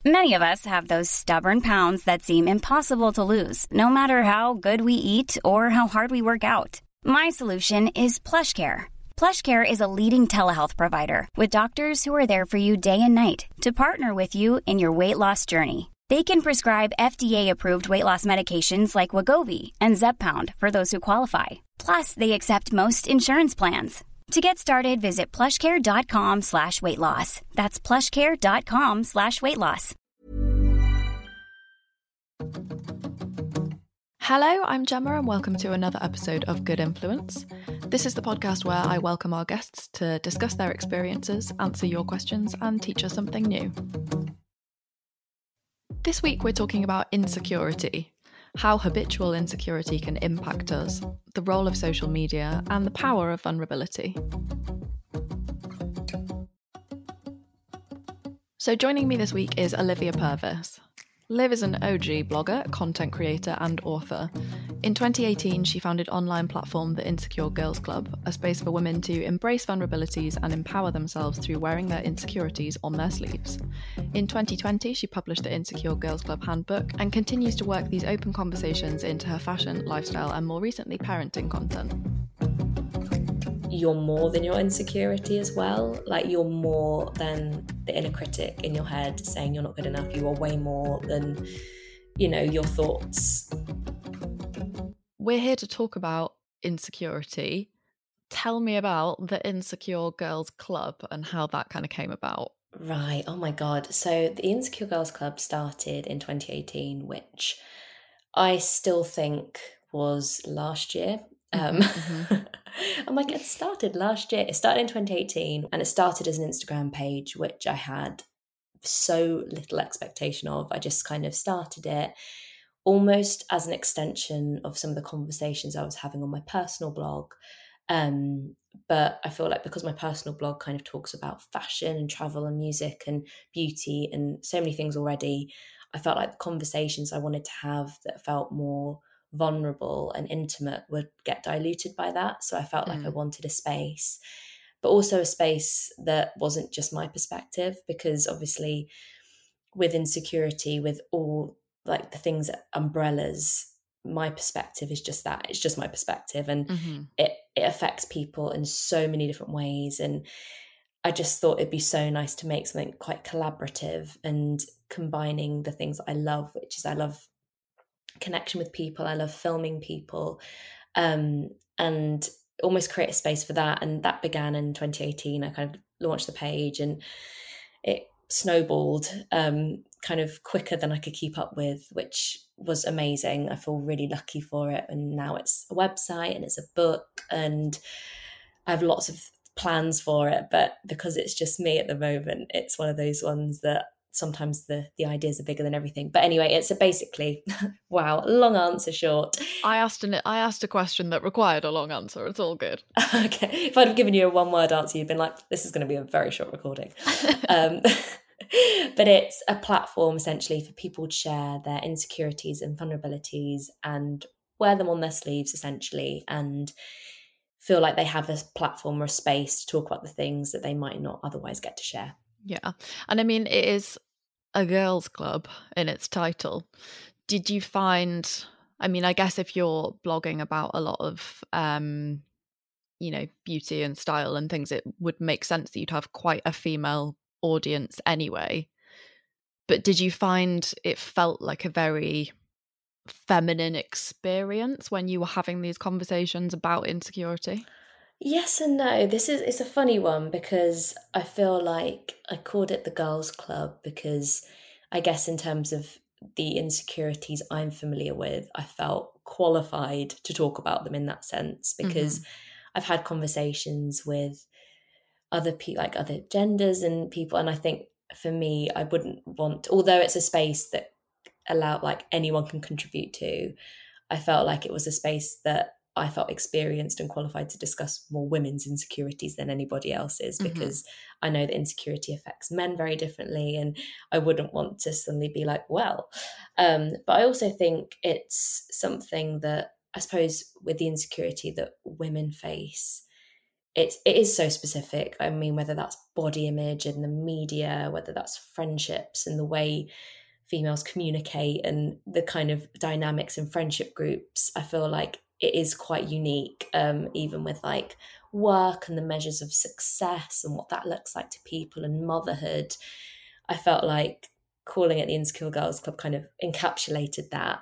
Many of us have those stubborn pounds that seem impossible to lose, no matter how good we eat or how hard we work out. My solution is PlushCare. PlushCare is a leading telehealth provider with doctors who are there for you day and night to partner with you in your weight loss journey. They can prescribe FDA-approved weight loss medications like Wegovy and Zepbound for those who qualify. Plus, they accept most insurance plans. To get started, visit plushcare.com/weightloss. That's plushcare.com/weightloss. Hello, I'm Gemma and welcome to another episode of Good Influence. This is the podcast where I welcome our guests to discuss their experiences, answer your questions and teach us something new. This week we're talking about insecurity, how habitual insecurity can impact us, the role of social media and the power of vulnerability. So joining me this week is Olivia Purvis. Liv is an OG blogger, content creator and author. In 2018, she founded online platform The Insecure Girls Club, a space for women to embrace vulnerabilities and empower themselves through wearing their insecurities on their sleeves. In 2020, she published the Insecure Girls Club Handbook and continues to work these open conversations into her fashion, lifestyle and more recently parenting content. You're more than your insecurity as well. Like, you're more than the inner critic in your head saying you're not good enough. You are way more than, your thoughts. We're here to talk about insecurity. Tell me about the Insecure Girls Club and how that kind of came about. Right. Oh my God. So the Insecure Girls Club started in 2018, which I still think was last year. I'm like, it started last year. It started in 2018 and it started as an Instagram page, which I had so little expectation of. I just kind of started it almost as an extension of some of the conversations I was having on my personal blog. But I feel like because my personal blog kind of talks about fashion and travel and music and beauty and so many things already, I felt like the conversations I wanted to have that felt more vulnerable and intimate would get diluted by that. So I felt like I wanted a space, but also a space that wasn't just my perspective, because obviously with insecurity, with all like the things, umbrellas, my perspective is just that. It's just my perspective, and it affects people in so many different ways. And I just thought it'd be so nice to make something quite collaborative and combining the things that I love, which is I love connection with people, I love filming people, and almost create a space for that. And that began in 2018. I kind of launched the page and it snowballed kind of quicker than I could keep up with, which was amazing. I feel really lucky for it. And now it's a website and it's a book and I have lots of plans for it, but because it's just me at the moment, it's one of those ones that sometimes the ideas are bigger than everything. But anyway, it's basically, wow, long answer short. I asked a question that required a long answer. It's all good. Okay. If I'd have given you a one-word answer, you'd been like, this is going to be a very short recording. But it's a platform essentially for people to share their insecurities and vulnerabilities and wear them on their sleeves essentially, and feel like they have a platform or a space to talk about the things that they might not otherwise get to share. Yeah. And I mean, it is a girls' club in its title. Did you find, I mean, I guess if you're blogging about a lot of, beauty and style and things, it would make sense that you'd have quite a female audience anyway. But did you find it felt like a very feminine experience when you were having these conversations about insecurity? Yes and no. It's a funny one, because I feel like I called it the Girls Club because I guess in terms of the insecurities I'm familiar with, I felt qualified to talk about them in that sense, because I've had conversations with other people, like other genders and people, and I think for me, I wouldn't want, although it's a space that like anyone can contribute to, I felt like it was a space that I felt experienced and qualified to discuss more women's insecurities than anybody else's, because I know that insecurity affects men very differently, and I wouldn't want to suddenly be like, well, but I also think it's something that I suppose with the insecurity that women face, it is so specific. I mean, whether that's body image in the media, whether that's friendships and the way females communicate and the kind of dynamics in friendship groups, I feel like it is quite unique, even with like work and the measures of success and what that looks like to people and motherhood. I felt like calling it the Insecure Girls Club kind of encapsulated that.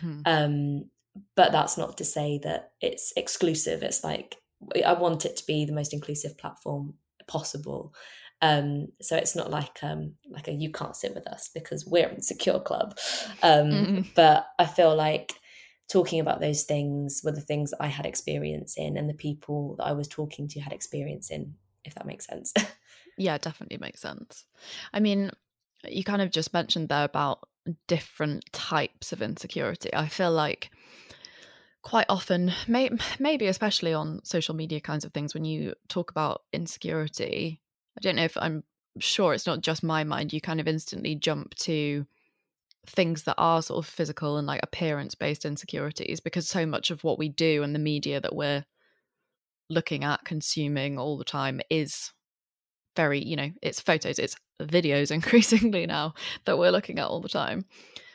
But that's not to say that it's exclusive. It's like, I want it to be the most inclusive platform possible. So it's not like a you can't sit with us because we're Insecure Club. But I feel like talking about those things were the things that I had experience in and the people that I was talking to had experience in, if that makes sense. Yeah, definitely makes sense. I mean, you kind of just mentioned there about different types of insecurity. I feel like quite often, maybe especially on social media kinds of things, when you talk about insecurity, I don't know if I'm sure it's not just my mind, you kind of instantly jump to things that are sort of physical and like appearance-based insecurities, because so much of what we do and the media that we're looking at, consuming all the time is very, it's photos, it's videos increasingly now that we're looking at all the time.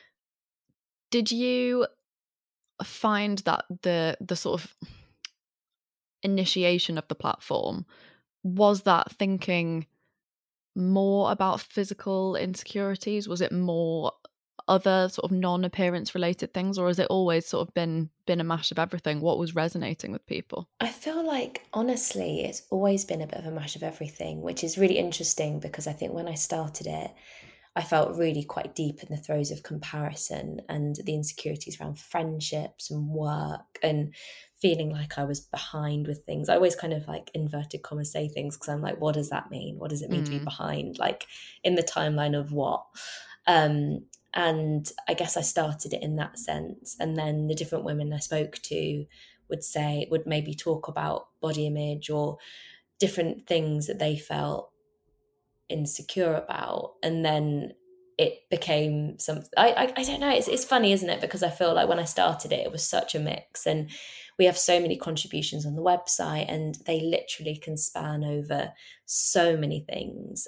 Did you find that the sort of initiation of the platform, was that thinking more about physical insecurities? Was it more other sort of non-appearance related things, or has it always sort of been a mash of everything? What was resonating with people? I feel like, honestly, it's always been a bit of a mash of everything, which is really interesting because I think when I started it, I felt really quite deep in the throes of comparison and the insecurities around friendships and work and feeling like I was behind with things. I always kind of like inverted commas say things because I'm like, what does that mean? What does it mean to be behind? Like in the timeline of what? And I guess I started it in that sense. And then the different women I spoke to would maybe talk about body image or different things that they felt insecure about. And then it became something, I don't know, it's funny, isn't it? Because I feel like when I started it, it was such a mix. And we have so many contributions on the website and they literally can span over so many things.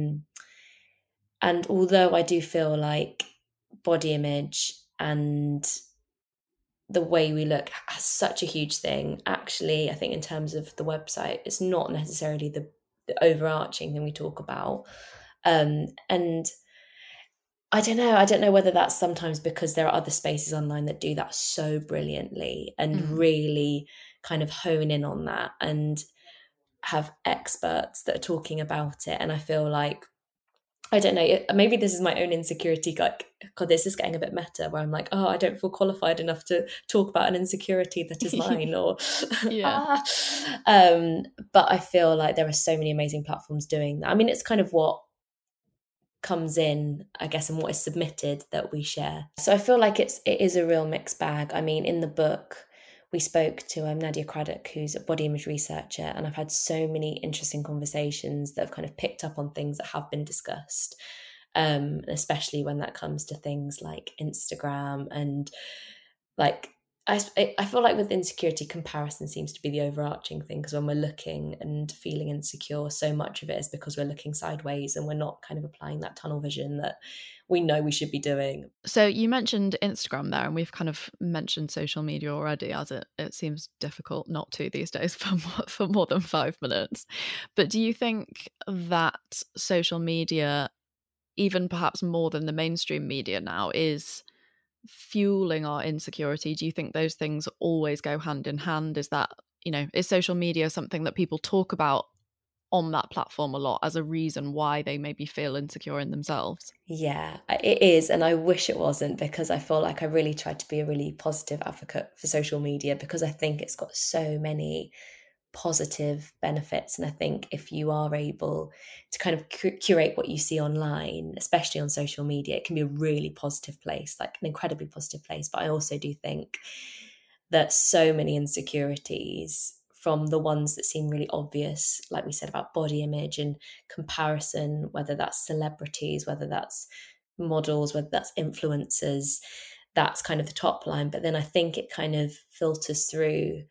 And although I do feel like body image and the way we look has such a huge thing, actually, I think in terms of the website, it's not necessarily the overarching thing we talk about. And I don't know whether that's sometimes because there are other spaces online that do that so brilliantly and really kind of hone in on that and have experts that are talking about it. And I feel like, I don't know, maybe this is my own insecurity, like, God, this is getting a bit meta, where I'm like, oh, I don't feel qualified enough to talk about an insecurity that is mine, or but I feel like there are so many amazing platforms doing that. I mean, it's kind of what comes in, I guess, and what is submitted that we share. So I feel like it is a real mixed bag. I mean, in the book, we spoke to Nadia Craddock, who's a body image researcher, and I've had so many interesting conversations that have kind of picked up on things that have been discussed, especially when that comes to things like Instagram and like, I feel like with insecurity, comparison seems to be the overarching thing, because when we're looking and feeling insecure, so much of it is because we're looking sideways and we're not kind of applying that tunnel vision that we know we should be doing. So you mentioned Instagram there, and we've kind of mentioned social media already, as it seems difficult not to these days for more than 5 minutes. But do you think that social media, even perhaps more than the mainstream media now, is fueling our insecurity? Do you think those things always go hand in hand? Is that, is social media something that people talk about on that platform a lot as a reason why they maybe feel insecure in themselves? Yeah, it is. And I wish it wasn't, because I feel like I really tried to be a really positive advocate for social media, because I think it's got so many positive benefits. And I think if you are able to kind of curate what you see online, especially on social media, it can be a really positive place, like an incredibly positive place. But I also do think that so many insecurities, from the ones that seem really obvious, like we said about body image and comparison, whether that's celebrities, whether that's models, whether that's influencers, that's kind of the top line. But then I think it kind of filters through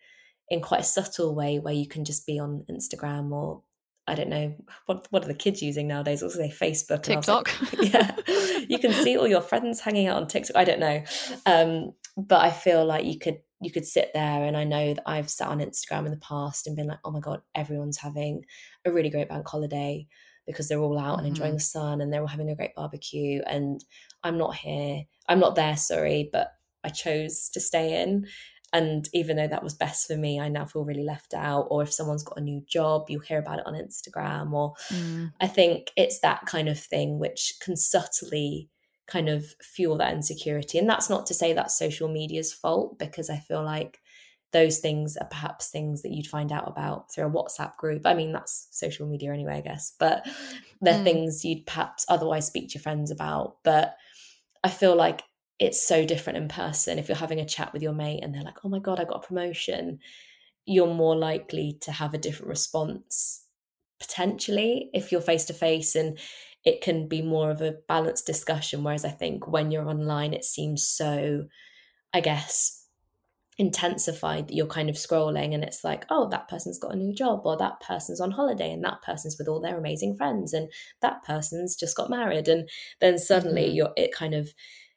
in quite a subtle way, where you can just be on Instagram, or I don't know, what are the kids using nowadays? I'll say Facebook. TikTok. And yeah, you can see all your friends hanging out on TikTok. I don't know. But I feel like you could sit there, and I know that I've sat on Instagram in the past and been like, oh my God, everyone's having a really great bank holiday because they're all out and enjoying the sun, and they're all having a great barbecue. And I'm not there, sorry, but I chose to stay in. And even though that was best for me, I now feel really left out. Or if someone's got a new job, you hear about it on Instagram. Or I think it's that kind of thing which can subtly kind of fuel that insecurity. And that's not to say that's social media's fault, because I feel like those things are perhaps things that you'd find out about through a WhatsApp group. I mean, that's social media anyway, I guess. But they're things you'd perhaps otherwise speak to your friends about. But I feel like it's so different in person. If you're having a chat with your mate and they're like, oh my God, I got a promotion, you're more likely to have a different response, potentially, if you're face to face, and it can be more of a balanced discussion. Whereas I think when you're online, it seems so, I guess, intensified that you're kind of scrolling and it's like, oh, that person's got a new job, or that person's on holiday, and that person's with all their amazing friends, and that person's just got married. And then suddenly it kind of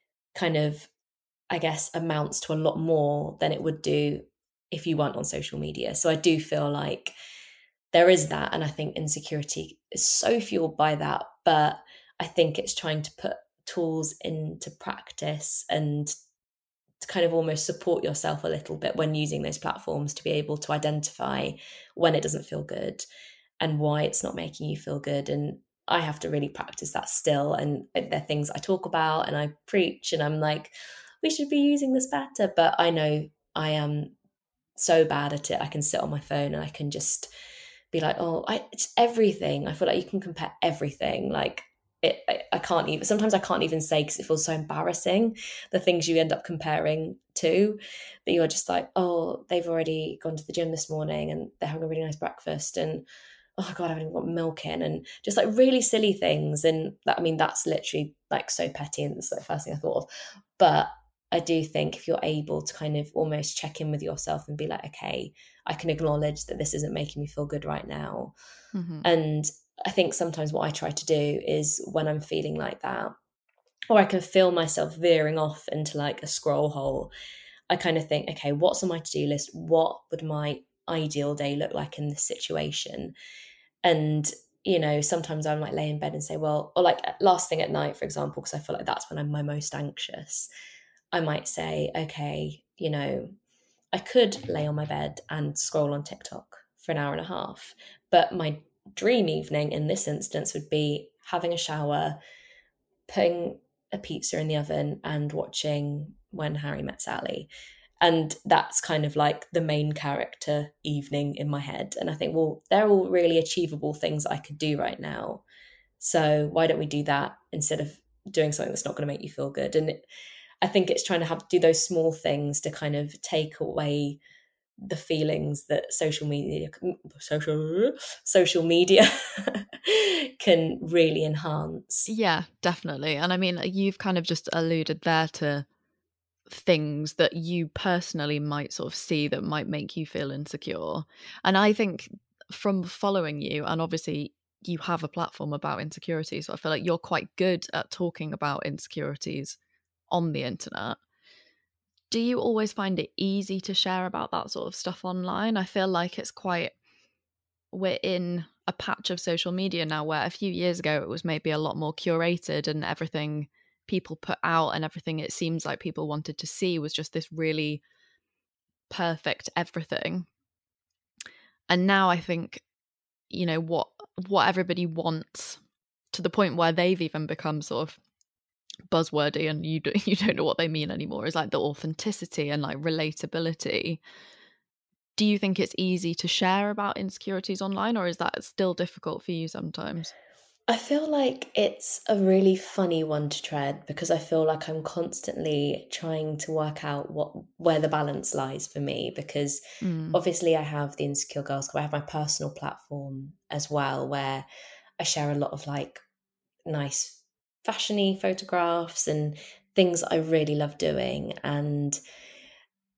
I guess amounts to a lot more than it would do if you weren't on social media. So I do feel like there is that, and I think insecurity is so fueled by that. But I think it's trying to put tools into practice and to kind of almost support yourself a little bit when using those platforms, to be able to identify when it doesn't feel good and why it's not making you feel good. And I have to really practice that still. And they're things I talk about and I preach, and I'm like, we should be using this better. But I know I am so bad at it. I can sit on my phone and I can just be like, it's everything. I feel like you can compare everything. Like I can't even, sometimes I can't even say, because it feels so embarrassing, the things you end up comparing to, that you're just like, oh, they've already gone to the gym this morning and they're having a really nice breakfast, and oh God, I haven't even got milk in, and just like really silly things. And that, I mean, that's literally like so petty, and it's like the first thing I thought of. But I do think if you're able to kind of almost check in with yourself and be like, okay, I can acknowledge that this isn't making me feel good right now. And I think sometimes what I try to do is, when I'm feeling like that, or I can feel myself veering off into like a scroll hole, I kind of think, okay, what's on my to-do list? What would my ideal day look like in this situation? And, you know, sometimes I might lay in bed and say, well, or like last thing at night, for example, because I feel like that's when I'm my most anxious, I might say, okay, you know, I could lay on my bed and scroll on TikTok for an hour and a half. But my dream evening in this instance would be having a shower, putting a pizza in the oven and watching When Harry Met Sally. And that's kind of like the main character evening in my head. And I think, well, they're all really achievable things I could do right now. So why don't we do that instead of doing something that's not going to make you feel good? And I think it's trying to do those small things to kind of take away the feelings that social media can really enhance. Yeah, definitely. And I mean, you've kind of just alluded there to things that you personally might sort of see that might make you feel insecure. And I think from following you, and obviously you have a platform about insecurity, so I feel like you're quite good at talking about insecurities on the internet. Do you always find it easy to share about that sort of stuff online? I feel like we're in a patch of social media now where a few years ago it was maybe a lot more curated, and everything people put out and everything it seems like people wanted to see was just this really perfect everything. And now I think, you know, what everybody wants, to the point where they've even become sort of buzzwordy and you don't know what they mean anymore, is like the authenticity and like relatability. Do you think it's easy to share about insecurities online, or is that still difficult for you sometimes? I feel like it's a really funny one to tread, because I feel like I'm constantly trying to work out where the balance lies for me, because obviously I have the Insecure Girls Club, I have my personal platform as well, where I share a lot of like nice fashiony photographs and things I really love doing. And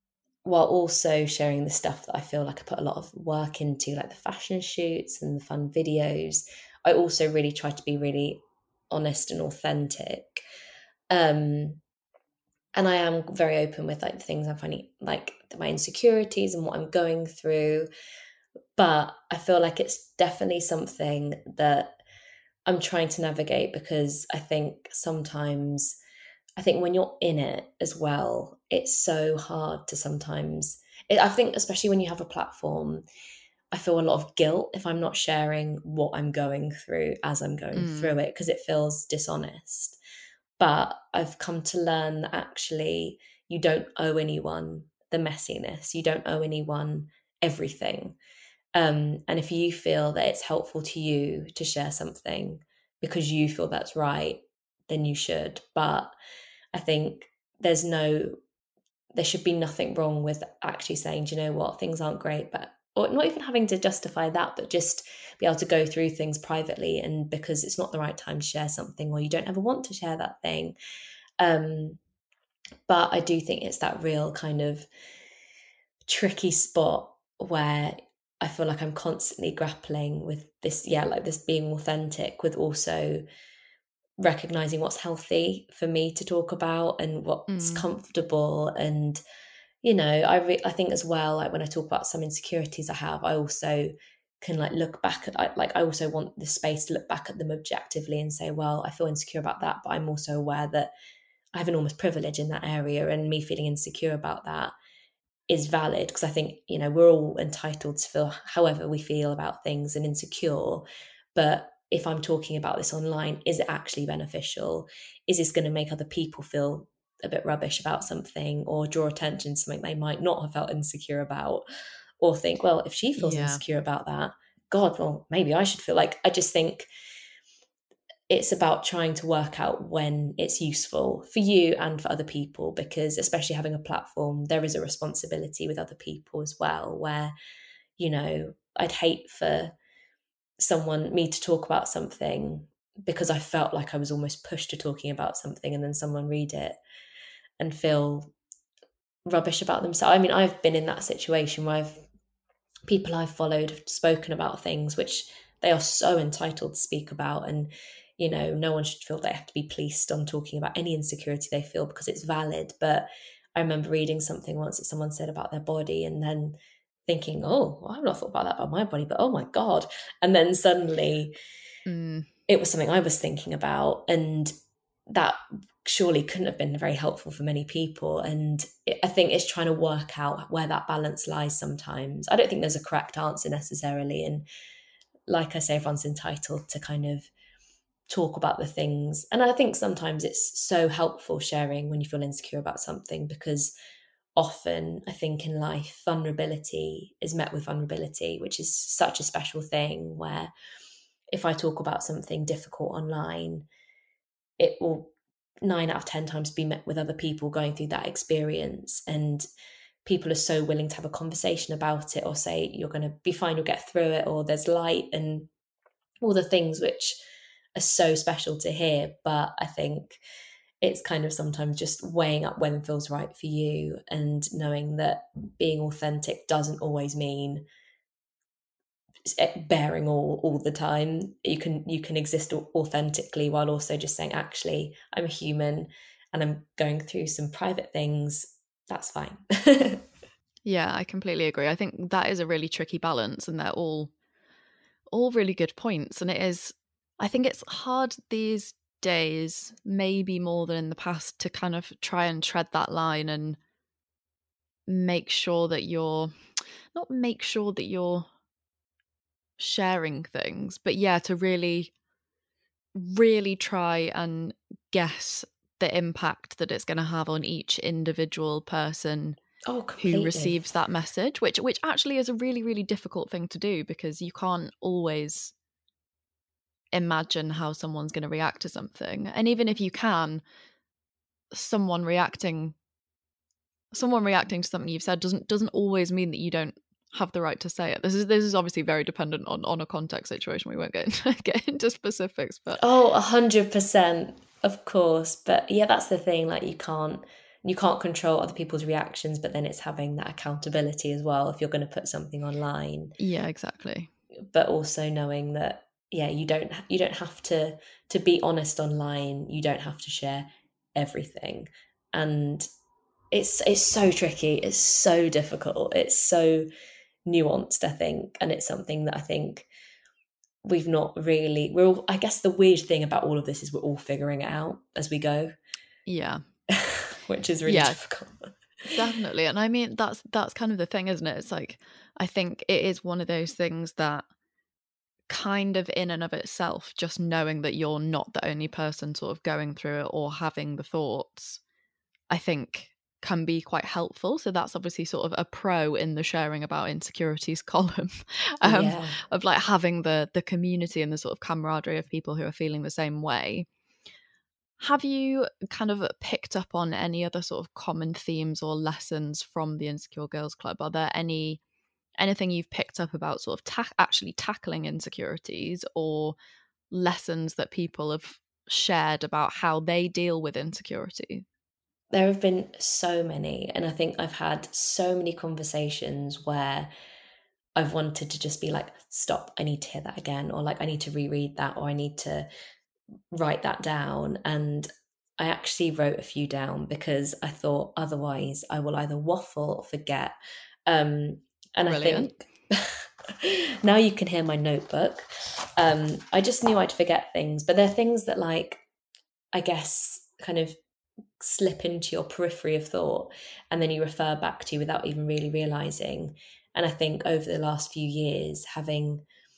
while also sharing the stuff that I feel like I put a lot of work into, like the fashion shoots and the fun videos, I also really try to be really honest and authentic. And I am very open with like the things I'm finding, like my insecurities and what I'm going through. But I feel like it's definitely something that I'm trying to navigate, because I think sometimes, I think when you're in it as well, it's so hard to sometimes, I think especially when you have a platform, I feel a lot of guilt if I'm not sharing what I'm going through as I'm going through it, because it feels dishonest. But I've come to learn that actually you don't owe anyone the messiness. You don't owe anyone everything. And if you feel that it's helpful to you to share something because you feel that's right, then you should. But I think there should be nothing wrong with actually saying, do you know what, things aren't great, but, or not even having to justify that, but just be able to go through things privately, and because it's not the right time to share something, or you don't ever want to share that thing. But I do think it's that real kind of tricky spot where I feel like I'm constantly grappling with this, like this being authentic, with also recognizing what's healthy for me to talk about and what's comfortable. And I think as well, like when I talk about some insecurities I have, I also can like look back at, I also want the space to look back at them objectively and say, well, I feel insecure about that, but I'm also aware that I have enormous privilege in that area, and me feeling insecure about that is valid, because I think we're all entitled to feel however we feel about things and insecure. But if I'm talking about this online, is it actually beneficial? Is this going to make other people feel a bit rubbish about something, or draw attention to something they might not have felt insecure about, or think, well, if she feels insecure about that, God, well, maybe I should feel like. I just think it's about trying to work out when it's useful for you and for other people, because especially having a platform, there is a responsibility with other people as well, where I'd hate for me to talk about something because I felt like I was almost pushed to talking about something, and then someone read it and feel rubbish about themselves. I mean, I've been in that situation where people I've followed have spoken about things which they are so entitled to speak about, and no one should feel they have to be policed on talking about any insecurity they feel, because it's valid. But I remember reading something once that someone said about their body, and then thinking, oh, well, I've not thought about that about my body, but oh my God. And then suddenly it was something I was thinking about, and that surely couldn't have been very helpful for many people. And I think it's trying to work out where that balance lies sometimes. I don't think there's a correct answer necessarily. And like I say, everyone's entitled to kind of talk about the things. And I think sometimes it's so helpful sharing when you feel insecure about something, because often I think in life, vulnerability is met with vulnerability, which is such a special thing, where if I talk about something difficult online, it will 9 out of 10 times be met with other people going through that experience, and people are so willing to have a conversation about it, or say you're going to be fine, you'll get through it, or there's light, and all the things which are so special to hear. But I think it's kind of sometimes just weighing up when it feels right for you, and knowing that being authentic doesn't always mean bearing all the time. You can exist authentically while also just saying, actually, I'm a human and I'm going through some private things. That's fine. Yeah, I completely agree. I think that is a really tricky balance, and they're all really good points. And I think it's hard these days, maybe more than in the past, to kind of try and tread that line and make sure that you're sharing things, but to really, really try and guess the impact that it's going to have on each individual person who receives that message, which actually is a really, really difficult thing to do, because you can't always imagine how someone's going to react to something. And even if you can, someone reacting to something you've said doesn't always mean that you don't have the right to say it. This is obviously very dependent on a context situation. We won't get into specifics, but 100%, of course. But yeah, that's the thing, like you can't you can't control other people's reactions, but then it's having that accountability as well if you're going to put something online. Yeah, exactly. But also knowing that, yeah, you don't have to be honest online. You don't have to share everything. And it's so tricky. It's so difficult. It's so nuanced, I think. And it's something that I think we've not really, I guess the weird thing about all of this is we're all figuring it out as we go. Yeah. Which is really difficult. Definitely. And I mean, that's kind of the thing, isn't it? It's like, I think it is one of those things that kind of in and of itself, just knowing that you're not the only person sort of going through it or having the thoughts, I think can be quite helpful. So that's obviously sort of a pro in the sharing about insecurities column of like having the community and the sort of camaraderie of people who are feeling the same way. Have you kind of picked up on any other sort of common themes or lessons from the Insecure Girls Club? Are there anything you've picked up about sort of actually tackling insecurities, or lessons that people have shared about how they deal with insecurity? There have been so many, and I think I've had so many conversations where I've wanted to just be like, stop, I need to hear that again, or like I need to reread that, or I need to write that down. And I actually wrote a few down because I thought otherwise I will either waffle or forget. And Brilliant. I think now you can hear my notebook. I just knew I'd forget things, but they're things that, like, I guess kind of slip into your periphery of thought and then you refer back to without even really realizing. And I think over the last few years, having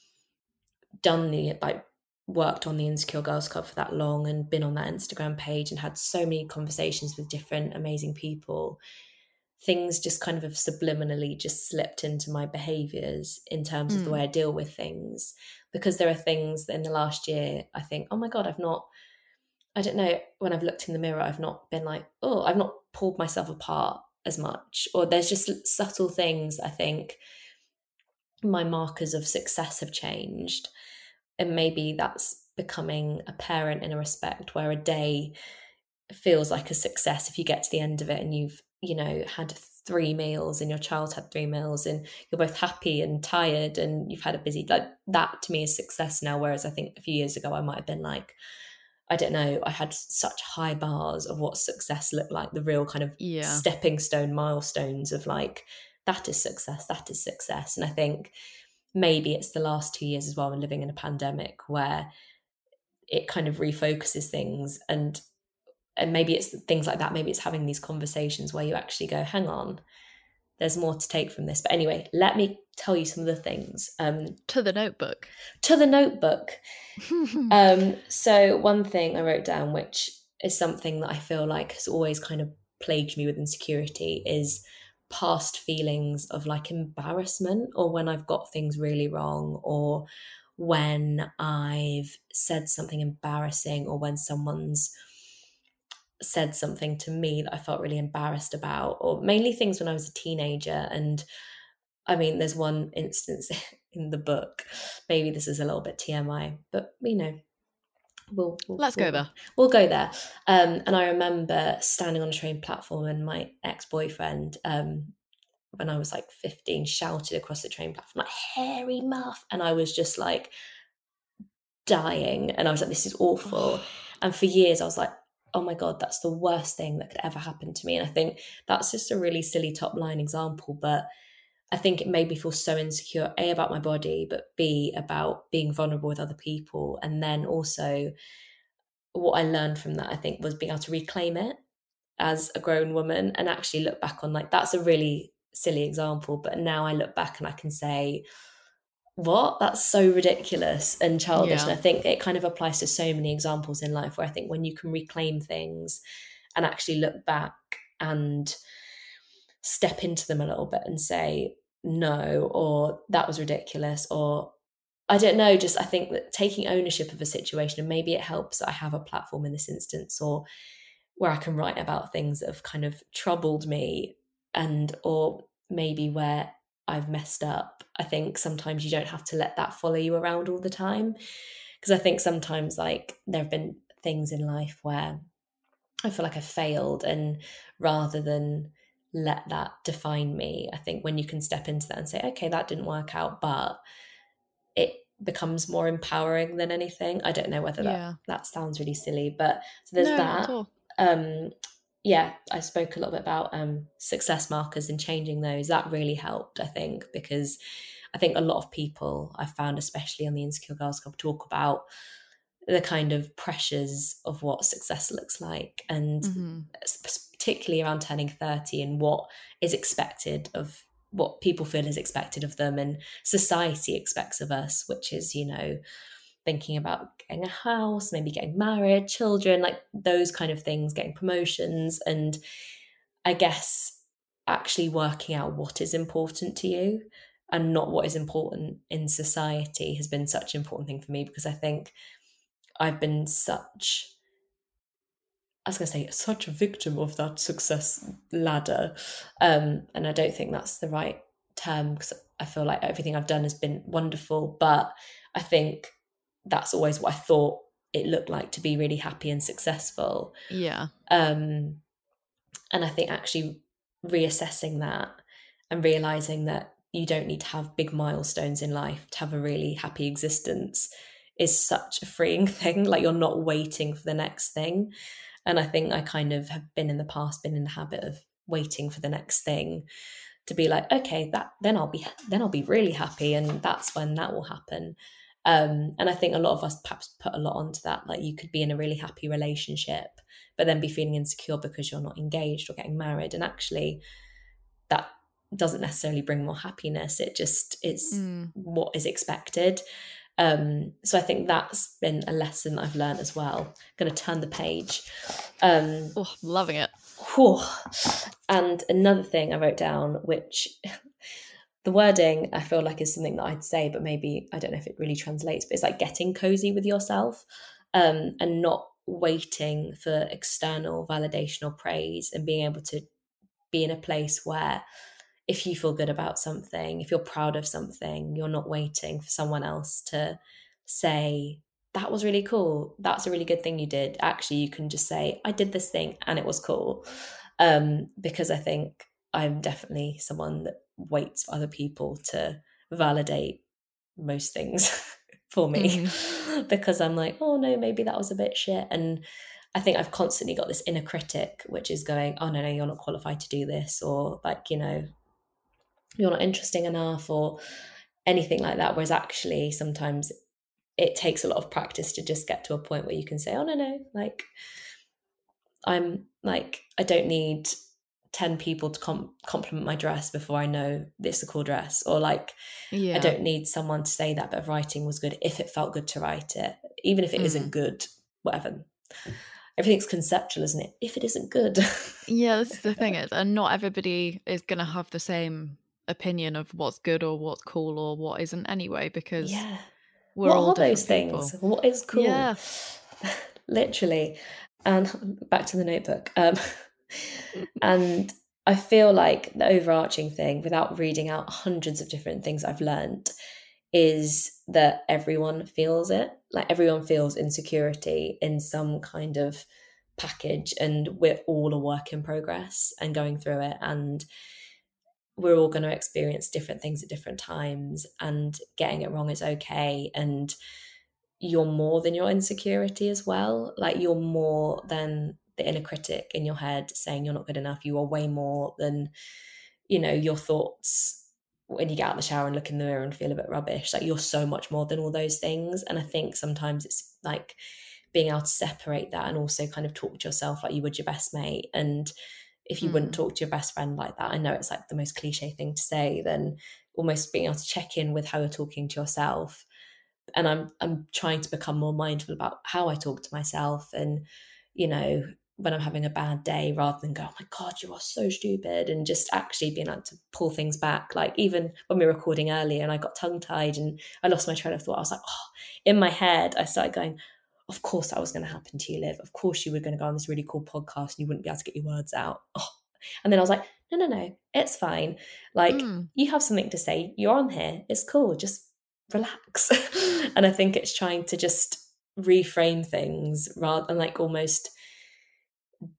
done worked on the Insecure Girls Club for that long and been on that Instagram page and had so many conversations with different amazing people, things just kind of have subliminally just slipped into my behaviors in terms of the way I deal with things. Because there are things that in the last year I think, oh my God, I don't know, when I've looked in the mirror, I've not been like, oh, I've not pulled myself apart as much. Or there's just subtle things, I think my markers of success have changed. And maybe that's becoming apparent in a respect where a day feels like a success if you get to the end of it and you've, had 3 meals and your child had 3 meals and you're both happy and tired and you've had a busy, like, that to me is success now. Whereas I think a few years ago I might have been like, I don't know, I had such high bars of what success looked like, the real kind of stepping stone milestones of like, that is success, that is success. And I think maybe it's the last 2 years as well, and living in a pandemic where it kind of refocuses things, and maybe it's things like that. Maybe it's having these conversations where you actually go, hang on, there's more to take from this. But anyway, let me tell you some of the things. To the notebook. So one thing I wrote down, which is something that I feel like has always kind of plagued me with insecurity, is past feelings of like embarrassment, or when I've got things really wrong, or when I've said something embarrassing, or when someone's said something to me that I felt really embarrassed about, or mainly things when I was a teenager. And I mean, there's one instance in the book, maybe this is a little bit TMI, but we'll go there. We'll go there. And I remember standing on a train platform and my ex-boyfriend, when I was like 15, shouted across the train platform, like, hairy muff. And I was just like dying. And I was like, this is awful. And for years I was like, oh my God, that's the worst thing that could ever happen to me. And I think that's just a really silly top line example, but I think it made me feel so insecure, A, about my body, but B, about being vulnerable with other people. And then also what I learned from that, I think, was being able to reclaim it as a grown woman and actually look back on, like, that's a really silly example, but now I look back and I can say, what? That's so ridiculous and childish. And I think it kind of applies to so many examples in life where I think when you can reclaim things and actually look back and step into them a little bit and say, no, or that was ridiculous, or I don't know, just I think that taking ownership of a situation, and maybe it helps that I have a platform in this instance, or where I can write about things that have kind of troubled me, and or maybe where I've messed up. I think sometimes you don't have to let that follow you around all the time, because I think sometimes, like, there have been things in life where I feel like I failed. And rather than let that define me, I think when you can step into that and say, okay, that didn't work out, but it becomes more empowering than anything. I don't know whether that sounds really silly, but so there's no, that. Not at all. Yeah, I spoke a little bit about success markers and changing those. That really helped, I think, because I think a lot of people I've found, especially on the Insecure Girls Club, talk about the kind of pressures of what success looks like, and particularly around turning 30 and what is expected of, what people feel is expected of them and society expects of us, which is, you know, thinking about getting a house, maybe getting married, children, like those kind of things, getting promotions. And I guess actually working out what is important to you and not what is important in society has been such an important thing for me, because I think I've been such a victim of that success ladder. And I don't think that's the right term, because I feel like everything I've done has been wonderful, but I think that's always what I thought it looked like to be really happy and successful. Yeah. And I think actually reassessing that and realizing that you don't need to have big milestones in life to have a really happy existence is such a freeing thing. Like, you're not waiting for the next thing. And I think I kind of have been in the past, been in the habit of waiting for the next thing to be like, okay, then I'll be really happy, and that's when that will happen. And I think a lot of us perhaps put a lot onto that. Like, you could be in a really happy relationship, but then be feeling insecure because you're not engaged or getting married. And actually, that doesn't necessarily bring more happiness. It just is what is expected. So I think that's been a lesson I've learned as well. I'm going to turn the page. Loving it. Whew. And another thing I wrote down, which the wording I feel like is something that I'd say, but maybe I don't know if it really translates, but it's like getting cozy with yourself, and not waiting for external validation or praise, and being able to be in a place where if you feel good about something, if you're proud of something, you're not waiting for someone else to say, that was really cool, that's a really good thing you did. Actually, you can just say, I did this thing and it was cool. Because I think I'm definitely someone that waits for other people to validate most things for me, because I'm like, oh no, maybe that was a bit shit. And I think I've constantly got this inner critic, which is going, oh no, you're not qualified to do this, or like, you know, you're not interesting enough, or anything like that. Whereas actually sometimes it takes a lot of practice to just get to a point where you can say, oh no, like, I'm like, I don't need 10 people to compliment my dress before I know this is a cool dress, or like, I don't need someone to say that bit of writing was good if it felt good to write it, even if it isn't good, whatever. Everything's conceptual, isn't it? If it isn't good. Yeah, this is the thing, and not everybody is going to have the same opinion of what's good or what's cool or what isn't anyway, because we're all different those people. Things? What is cool? Yeah. Literally. And back to the notebook. And I feel like the overarching thing, without reading out hundreds of different things I've learned, is that everyone feels it. Like, everyone feels insecurity in some kind of package, and we're all a work in progress and going through it, and we're all going to experience different things at different times, and getting it wrong is okay. And you're more than your insecurity as well. Like, you're more than the inner critic in your head saying you're not good enough. You are way more than, you know, your thoughts when you get out of the shower and look in the mirror and feel a bit rubbish. Like, you're so much more than all those things. And I think sometimes it's like being able to separate that and also kind of talk to yourself like you would your best mate. And if you wouldn't talk to your best friend like that, I know it's like the most cliche thing to say, then almost being able to check in with how you're talking to yourself. And I'm trying to become more mindful about how I talk to myself, and, you know, when I'm having a bad day, rather than go, oh my God, you are so stupid, and just actually being able to pull things back. Like, even when we were recording earlier and I got tongue-tied and I lost my train of thought, I was like, oh, in my head, I started going, of course that was going to happen to you, Liv. Of course you were going to go on this really cool podcast and you wouldn't be able to get your words out. Oh. And then I was like, no, it's fine. Like, you have something to say. You're on here. It's cool. Just relax. And I think it's trying to just reframe things rather than like almost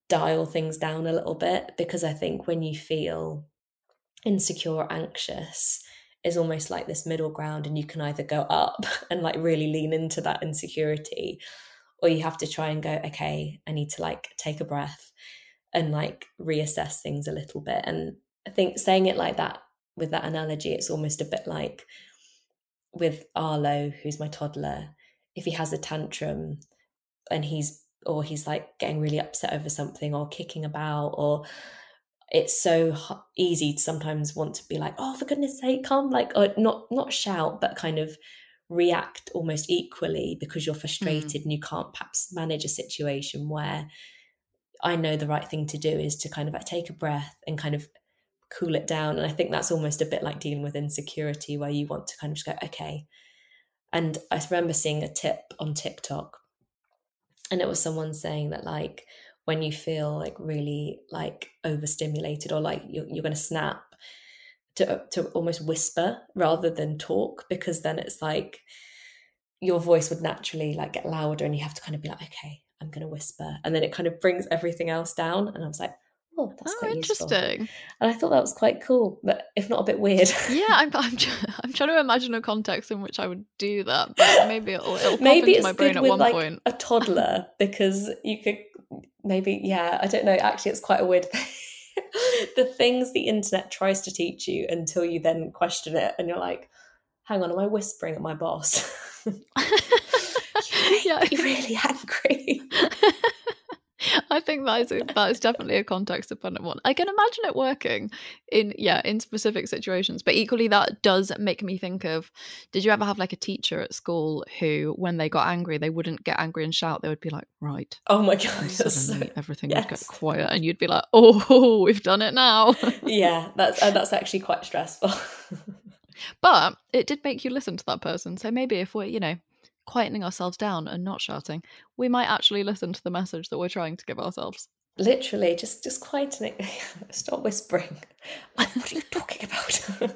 dial things down a little bit, because I think when you feel insecure or anxious, is almost like this middle ground, and you can either go up and like really lean into that insecurity, or you have to try and go, okay, I need to like take a breath and like reassess things a little bit. And I think saying it like that, with that analogy, it's almost a bit like with Arlo, who's my toddler. If he has a tantrum and he's like getting really upset over something or kicking about, or it's so easy to sometimes want to be like, oh, for goodness sake, calm, like, or not shout, but kind of react almost equally because you're frustrated and you can't perhaps manage a situation, where I know the right thing to do is to kind of like take a breath and kind of cool it down. And I think that's almost a bit like dealing with insecurity, where you want to kind of just go, okay. And I remember seeing a tip on TikTok, and it was someone saying that like when you feel like really like overstimulated, or like you're going to snap, to almost whisper rather than talk, because then it's like your voice would naturally like get louder, and you have to kind of be like, okay, I'm going to whisper, and then it kind of brings everything else down. And I was like, oh, that's quite interesting. Useful. And I thought that was quite cool, but if not a bit weird. Yeah, I'm trying to imagine a context in which I would do that, but maybe it'll pop maybe into my brain good at with one like point. A toddler, because you could maybe, yeah, I don't know. Actually, it's quite a weird thing. The things the internet tries to teach you until you then question it, and you're like, hang on, am I whispering at my boss? Yeah, you're really angry. I think that is definitely a context dependent one. I can imagine it working in specific situations, but equally that does make me think of, did you ever have like a teacher at school who, when they got angry, they wouldn't get angry and shout, they would be like, right. Oh my god. And suddenly everything would get quiet, and you'd be like, oh, we've done it now. Yeah, that's actually quite stressful. But it did make you listen to that person. So maybe if we're, quietening ourselves down and not shouting, we might actually listen to the message that we're trying to give ourselves. Literally, just quietening. Stop whispering. Like, what are you talking about?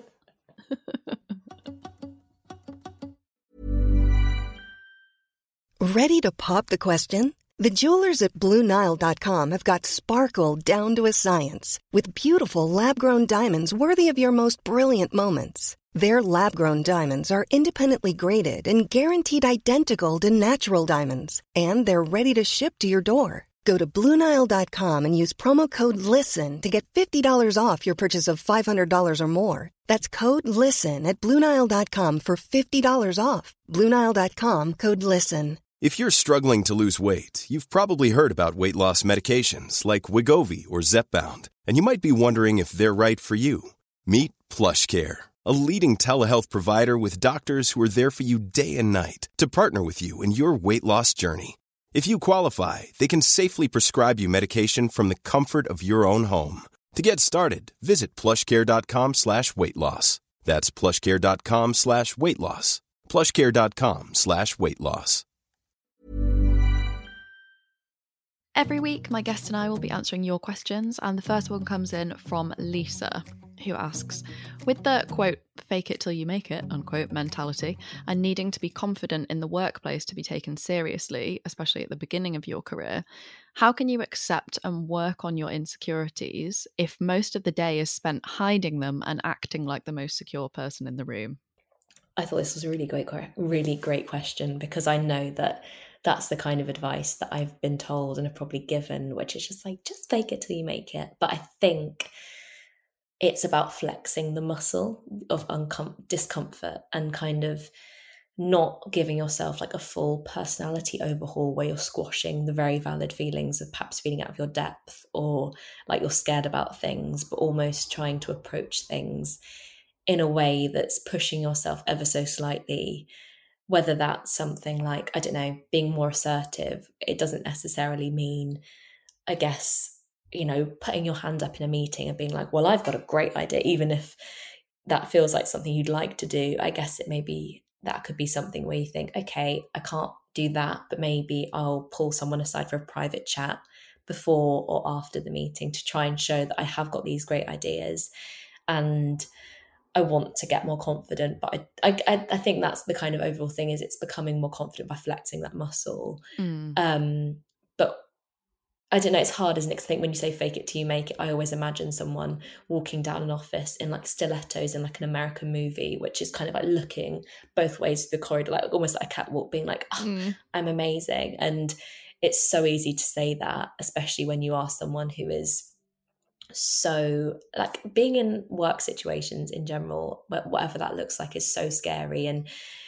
Ready to pop the question? The jewelers at BlueNile.com have got sparkle down to a science, with beautiful lab-grown diamonds worthy of your most brilliant moments. Their lab-grown diamonds are independently graded and guaranteed identical to natural diamonds, and they're ready to ship to your door. Go to BlueNile.com and use promo code LISTEN to get $50 off your purchase of $500 or more. That's code LISTEN at BlueNile.com for $50 off. BlueNile.com, code LISTEN. If you're struggling to lose weight, you've probably heard about weight loss medications like Wegovy or Zepbound, and you might be wondering if they're right for you. Meet PlushCare, a leading telehealth provider with doctors who are there for you day and night to partner with you in your weight loss journey. If you qualify, they can safely prescribe you medication from the comfort of your own home. To get started, visit plushcare.com/weightloss. That's plushcare.com/weightloss. plushcare.com/weightloss. Every week, my guest and I will be answering your questions, and the first one comes in from Lisa, who asks, with the, quote, fake it till you make it, unquote, mentality, and needing to be confident in the workplace to be taken seriously, especially at the beginning of your career, how can you accept and work on your insecurities if most of the day is spent hiding them and acting like the most secure person in the room? I thought this was a really great question, because I know that that's the kind of advice that I've been told and have probably given, which is just like, just fake it till you make it. But I think it's about flexing the muscle of discomfort and kind of not giving yourself like a full personality overhaul where you're squashing the very valid feelings of perhaps feeling out of your depth, or like you're scared about things, but almost trying to approach things in a way that's pushing yourself ever so slightly. Whether that's something like, I don't know, being more assertive. It doesn't necessarily mean, I guess, putting your hand up in a meeting and being like, well, I've got a great idea, even if that feels like something you'd like to do. I guess that could be something where you think, okay, I can't do that, but maybe I'll pull someone aside for a private chat before or after the meeting to try and show that I have got these great ideas and I want to get more confident. But I think that's the kind of overall thing, is it's becoming more confident by flexing that muscle. But I don't know, it's hard, isn't it? 'Cause I think when you say fake it till you make it, I always imagine someone walking down an office in like stilettos in like an American movie, which is kind of like looking both ways through the corridor, like almost like a catwalk, being like, oh, I'm amazing. And it's so easy to say that, especially when you are someone who is so, like, being in work situations in general, whatever that looks like, is so scary. And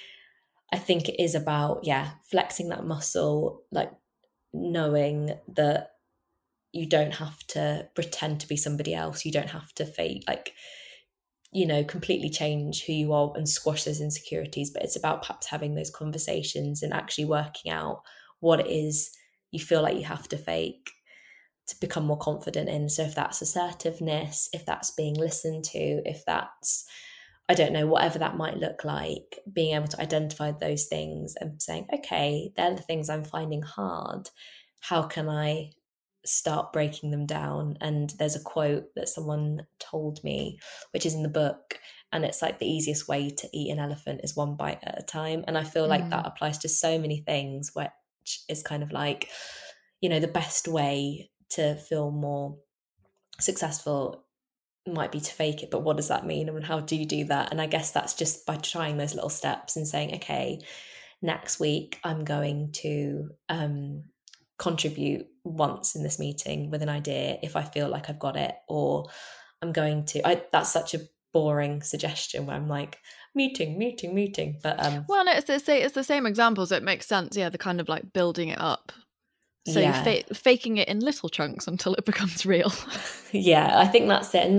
I think it is about, flexing that muscle, like knowing that you don't have to pretend to be somebody else. You don't have to fake, like, completely change who you are and squash those insecurities. But it's about perhaps having those conversations and actually working out what it is you feel like you have to fake to become more confident in. So if that's assertiveness, if that's being listened to, if that's, I don't know, whatever that might look like, being able to identify those things and saying, okay, they're the things I'm finding hard. How can I start breaking them down? And there's a quote that someone told me, which is in the book, and it's like, the easiest way to eat an elephant is one bite at a time. And I feel like that applies to so many things, which is kind of like, the best way to feel more successful might be to fake it, but what does that mean, and how do you do that? And I guess that's just by trying those little steps and saying, okay, next week I'm going to contribute once in this meeting with an idea if I feel like I've got it, or I'm going to, that's such a boring suggestion where I'm like, meeting, but well, no, it's the same examples. It makes sense. The kind of like building it up. So you're faking it in little chunks until it becomes real. I think that's it. And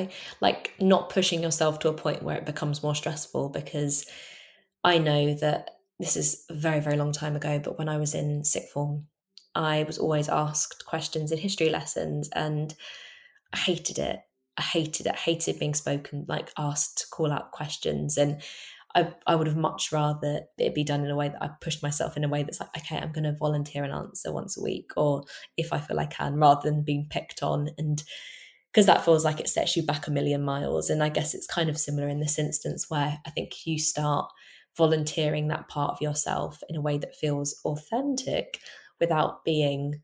not pushing yourself to a point where it becomes more stressful, because I know that this is a very, very long time ago, but when I was in sixth form, I was always asked questions in history lessons, and I hated it. I hated being asked to call out questions. And I would have much rather it be done in a way that I pushed myself in a way that's like, okay, I'm going to volunteer an answer once a week, or if I feel I can, rather than being picked on. And because that feels like it sets you back a million miles. And I guess it's kind of similar in this instance, where I think you start volunteering that part of yourself in a way that feels authentic without being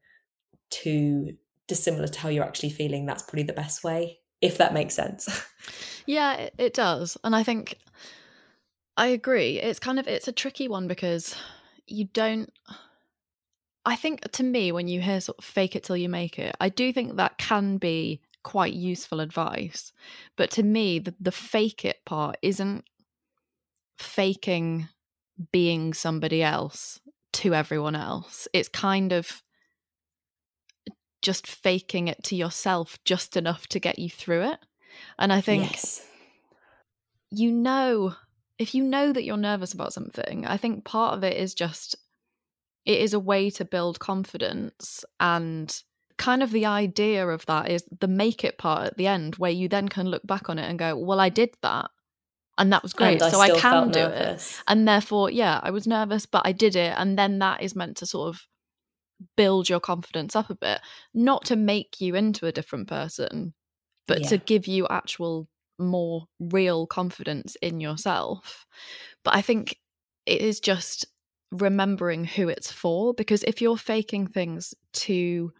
too dissimilar to how you're actually feeling. That's probably the best way, if that makes sense. Yeah, it does. And I think I agree. It's a tricky one, because I think, to me, when you hear sort of fake it till you make it, I do think that can be quite useful advice. But to me, the fake it part isn't faking being somebody else to everyone else. It's kind of just faking it to yourself just enough to get you through it. And I think, if you know that you're nervous about something, I think part of it is just, it is a way to build confidence. And kind of the idea of that is the make it part at the end, where you then can look back on it and go, well, I did that, and that was great, so I can do it. And therefore, I was nervous, but I did it. And then that is meant to sort of build your confidence up a bit, not to make you into a different person, but to give you actual more real confidence in yourself. But I think it is just remembering who it's for, because if you're faking things to,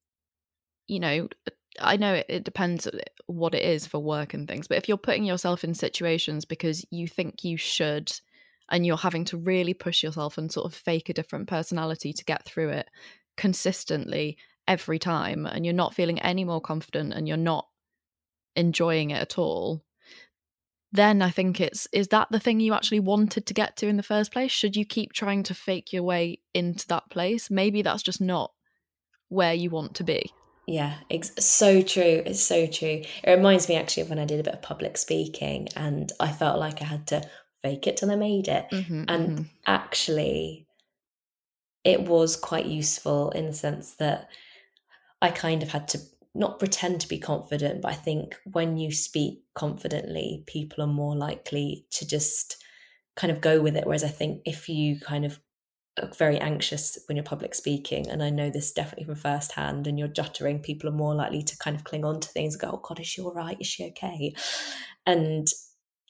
I know it depends what it is for work and things, but if you're putting yourself in situations because you think you should, and you're having to really push yourself and sort of fake a different personality to get through it consistently every time, and you're not feeling any more confident and you're not enjoying it at all, then I think is that the thing you actually wanted to get to in the first place? Should you keep trying to fake your way into that place? Maybe that's just not where you want to be. Yeah, it's so true. It's so true. It reminds me actually of when I did a bit of public speaking, and I felt like I had to fake it till I made it. Actually, it was quite useful in the sense that I kind of had to not pretend to be confident, but I think when you speak confidently, people are more likely to just kind of go with it. Whereas I think if you kind of are very anxious when you're public speaking, and I know this definitely from firsthand, and you're juttering, people are more likely to kind of cling on to things and go, oh God, is she all right? Is she okay? And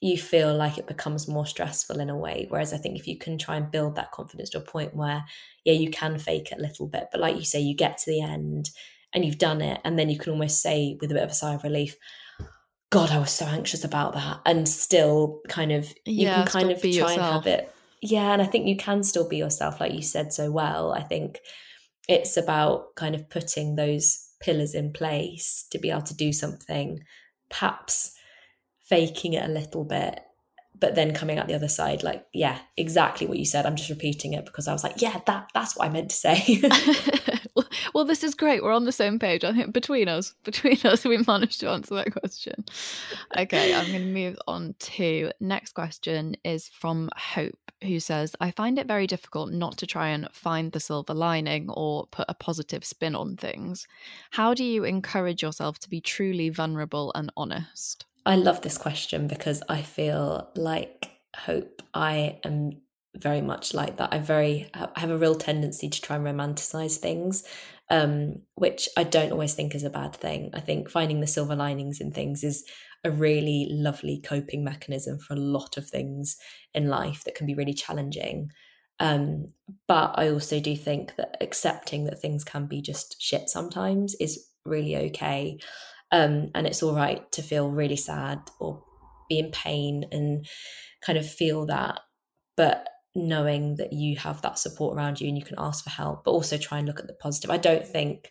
you feel like it becomes more stressful in a way. Whereas I think if you can try and build that confidence to a point where, yeah, you can fake it a little bit, but like you say, you get to the end and you've done it, and then you can almost say with a bit of a sigh of relief, God, I was so anxious about that. And still kind of, you can kind of try yourself. and have it. Yeah, and I think you can still be yourself, like you said so well. I think it's about kind of putting those pillars in place to be able to do something, perhaps faking it a little bit, but then coming out the other side, like, yeah, exactly what you said. I'm just repeating it because I was like, yeah, that's what I meant to say. Well, this is great. We're on the same page. I think between us, we managed to answer that question. Okay, I'm going to move on to next question is from Hope, who says, I find it very difficult not to try and find the silver lining or put a positive spin on things. How do you encourage yourself to be truly vulnerable and honest? I love this question because I feel like Hope, I am very much like that. I have a real tendency to try and romanticize things, which I don't always think is a bad thing. I think finding the silver linings in things is a really lovely coping mechanism for a lot of things in life that can be really challenging. But I also do think that accepting that things can be just shit sometimes is really okay. And it's all right to feel really sad or be in pain and kind of feel that, but knowing that you have that support around you and you can ask for help, but also try and look at the positive. I don't think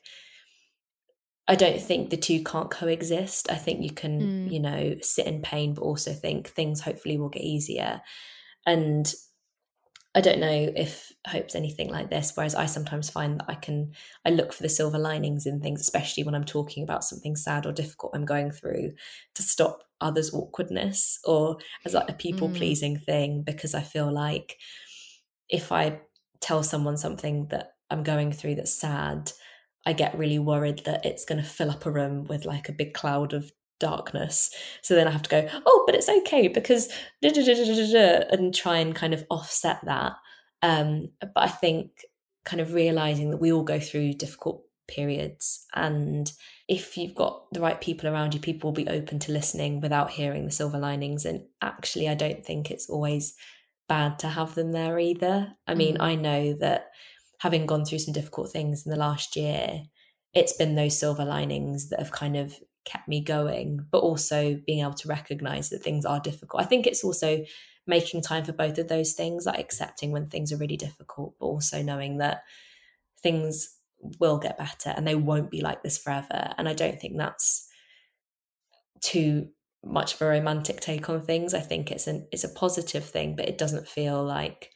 the two can't coexist. I think you can, sit in pain, but also think things hopefully will get easier. And I don't know if Hope's anything like this, whereas I sometimes find that I look for the silver linings in things, especially when I'm talking about something sad or difficult I'm going through, to stop others' awkwardness or as like a people-pleasing thing, because I feel like if I tell someone something that I'm going through that's sad, I get really worried that it's going to fill up a room with like a big cloud of darkness. So then I have to go, oh, but it's okay because and try and kind of offset that. But I think kind of realizing that we all go through difficult periods, and if you've got the right people around you, people will be open to listening without hearing the silver linings. And actually, I don't think it's always bad to have them there either. I mean, I know that having gone through some difficult things in the last year, it's been those silver linings that have kind of kept me going, but also being able to recognize that things are difficult. I think it's also making time for both of those things, like accepting when things are really difficult, but also knowing that things will get better and they won't be like this forever. And I don't think that's too much of a romantic take on things. I think it's a positive thing, but it doesn't feel like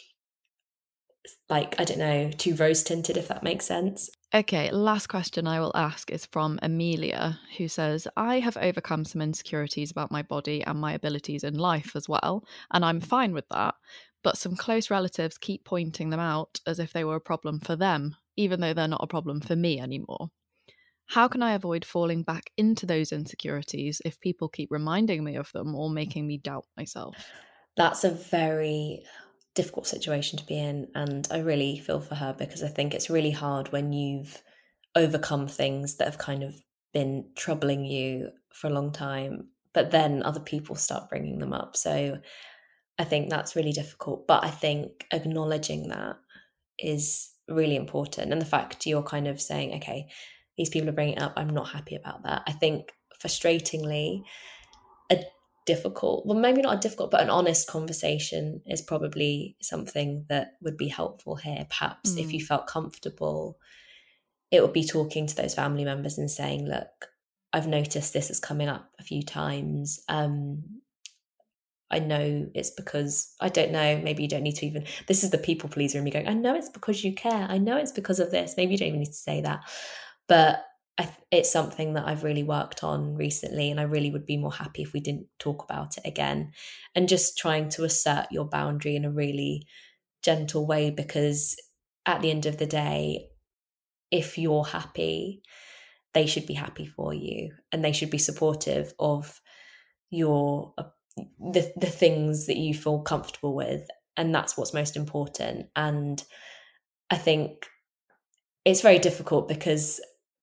I don't know, too rose tinted, if that makes sense. Okay, last question I will ask is from Amelia, who says, I have overcome some insecurities about my body and my abilities in life as well, and I'm fine with that, but some close relatives keep pointing them out as if they were a problem for them, even though they're not a problem for me anymore. How can I avoid falling back into those insecurities if people keep reminding me of them or making me doubt myself? That's a very difficult situation to be in, and I really feel for her, because I think it's really hard when you've overcome things that have kind of been troubling you for a long time, but then other people start bringing them up. So I think that's really difficult, but I think acknowledging that is really important. And the fact you're kind of saying, okay, these people are bringing it up, I'm not happy about that. I think frustratingly, maybe not a difficult, but an honest conversation is probably something that would be helpful here. Perhaps if you felt comfortable, it would be talking to those family members and saying, look, I've noticed this is coming up a few times. I know it's because, I don't know, maybe you don't need to even, this is the people pleaser in me going, I know it's because you care. I know it's because of this. Maybe you don't even need to say that. But it's something that I've really worked on recently, and I really would be more happy if we didn't talk about it again. And just trying to assert your boundary in a really gentle way, because at the end of the day, if you're happy, they should be happy for you, and they should be supportive of your the things that you feel comfortable with, and that's what's most important. And I think it's very difficult because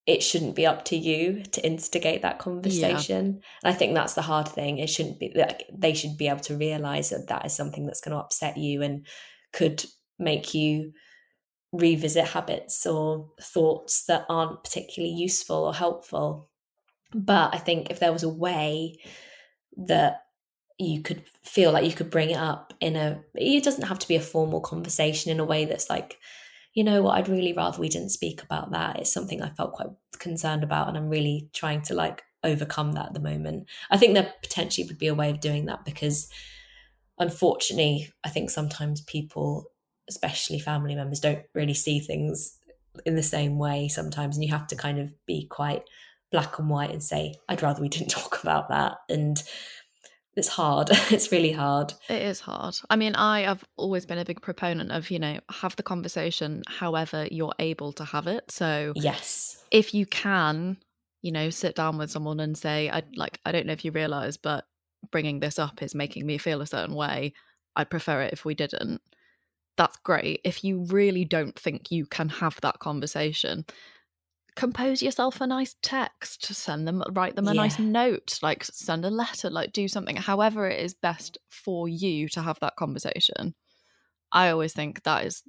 it shouldn't be up to you to instigate that conversation. And I think that's the hard thing. It shouldn't be like, they should be able to realize that that is something that's going to upset you and could make you revisit habits or thoughts that aren't particularly useful or helpful. But I think if there was a way that you could feel like you could bring it up it doesn't have to be a formal conversation, in a way that's like, you know what, I'd really rather we didn't speak about that. It's something I felt quite concerned about, and I'm really trying to like overcome that at the moment. I think there potentially would be a way of doing that, because unfortunately, I think sometimes people, especially family members, don't really see things in the same way sometimes. And you have to kind of be quite black and white and say, I'd rather we didn't talk about that. And it's hard. It's really hard. It is hard. I mean, I have always been a big proponent of, have the conversation however you're able to have it. So yes, if you can, sit down with someone and say, I don't know if you realise, but bringing this up is making me feel a certain way. I'd prefer it if we didn't. That's great. If you really don't think you can have that conversation, compose yourself a nice text, write them a nice note, like send a letter, like do something, however it is best for you to have that conversation. I always think that is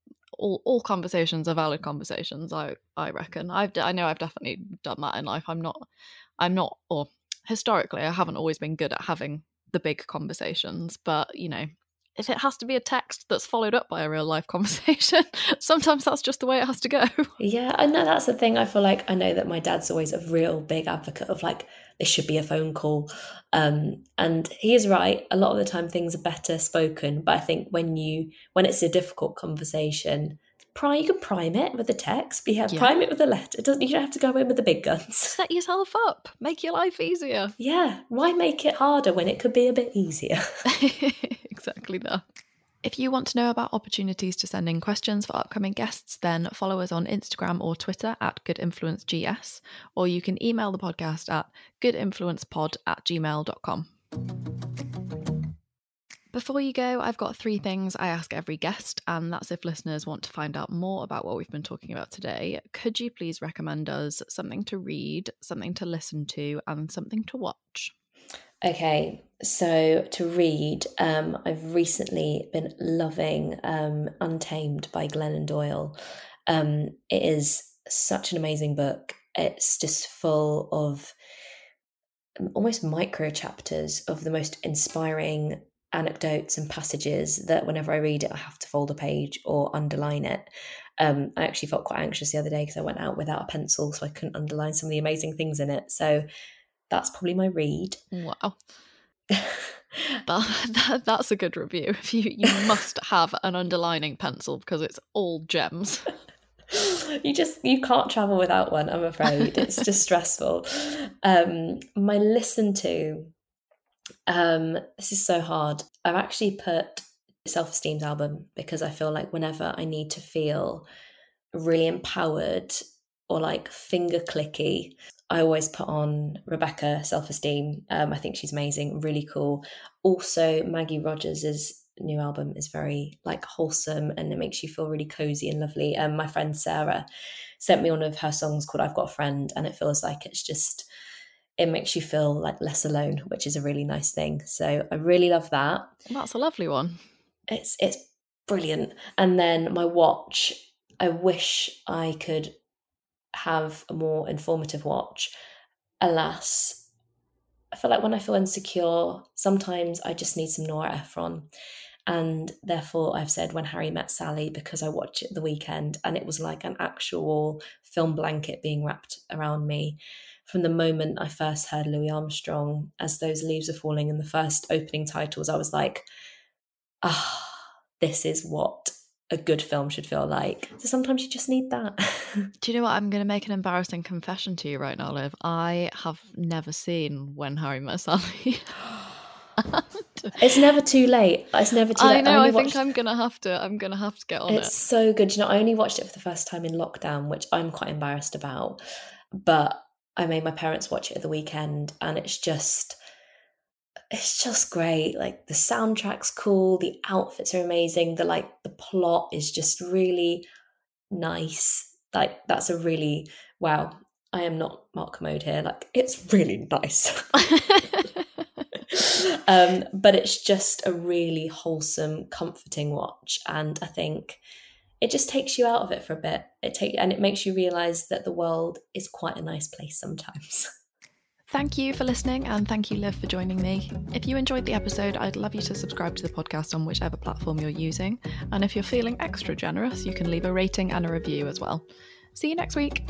all conversations are valid conversations. I reckon. I know I've definitely done that in life. I'm not, or historically, I haven't always been good at having the big conversations, but if it has to be a text that's followed up by a real life conversation, sometimes that's just the way it has to go. Yeah, I know that's the thing. I feel like I know that my dad's always a real big advocate of like, this should be a phone call. And he is right. A lot of the time things are better spoken. But I think when it's a difficult conversation, you can prime it with a text, but prime it with a letter. You don't have to go in with the big guns. Set yourself up. Make your life easier. Yeah. Why make it harder when it could be a bit easier? Exactly that. If you want to know about opportunities to send in questions for upcoming guests, then follow us on Instagram or Twitter at goodinfluencegs, or you can email the podcast at goodinfluencepod@gmail.com. Before you go, I've got 3 things I ask every guest, and that's if listeners want to find out more about what we've been talking about today. Could you please recommend us something to read, something to listen to, and something to watch? Okay, so to read, I've recently been loving Untamed by Glennon Doyle. It is such an amazing book. It's just full of almost micro chapters of the most inspiring anecdotes and passages that whenever I read it, I have to fold a page or underline it. I actually felt quite anxious the other day because I went out without a pencil, so I couldn't underline some of the amazing things in it. So that's probably my read. Wow. That's a good review. You must have an underlining pencil because it's all gems. You can't travel without one, I'm afraid. It's just stressful. My listen to, this is so hard. I've actually put Self-Esteem's album because I feel like whenever I need to feel really empowered or like finger clicky, I always put on Rebecca Self-Esteem. I think she's amazing, really cool. Also, Maggie Rogers' new album is very like wholesome and it makes you feel really cozy and lovely. My friend Sarah sent me one of her songs called I've Got a Friend, and it feels like it makes you feel like less alone, which is a really nice thing. So I really love that. That's a lovely one. It's brilliant. And then my watch, I wish I could have a more informative watch. Alas, I feel like when I feel insecure, sometimes I just need some Nora Ephron. And therefore I've said When Harry Met Sally, because I watched it the weekend and it was like an actual film blanket being wrapped around me. From the moment I first heard Louis Armstrong, as those leaves are falling in the first opening titles, I was like, this is what a good film should feel like. So sometimes you just need that. Do you know what? I'm going to make an embarrassing confession to you right now, Liv. I have never seen When Harry Met Sally. It's never too late. It's never too late. I know. I think I'm gonna have to get on it. It's so good. You know, I only watched it for the first time in lockdown, which I'm quite embarrassed about. But I made my parents watch it at the weekend, and it's just great. Like the soundtrack's cool, the outfits are amazing. The plot is just really nice. Like that's a really wow, I am not Mark Commode here. Like, it's really nice. But it's just a really wholesome, comforting watch. And I think it just takes you out of it for a bit. And it makes you realise that the world is quite a nice place sometimes. Thank you for listening, and thank you, Liv, for joining me. If you enjoyed the episode, I'd love you to subscribe to the podcast on whichever platform you're using. And if you're feeling extra generous, you can leave a rating and a review as well. See you next week.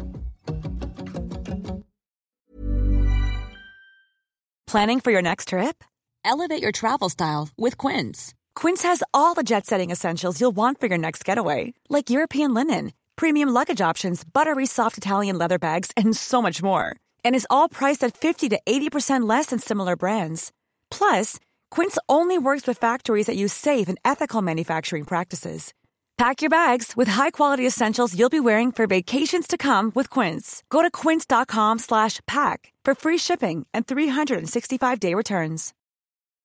Planning for your next trip? Elevate your travel style with Quince. Quince has all the jet-setting essentials you'll want for your next getaway, like European linen, premium luggage options, buttery soft Italian leather bags, and so much more. And is all priced at 50 to 80% less than similar brands. Plus, Quince only works with factories that use safe and ethical manufacturing practices. Pack your bags with high-quality essentials you'll be wearing for vacations to come with Quince. Go to quince.com/pack for free shipping and 365-day returns.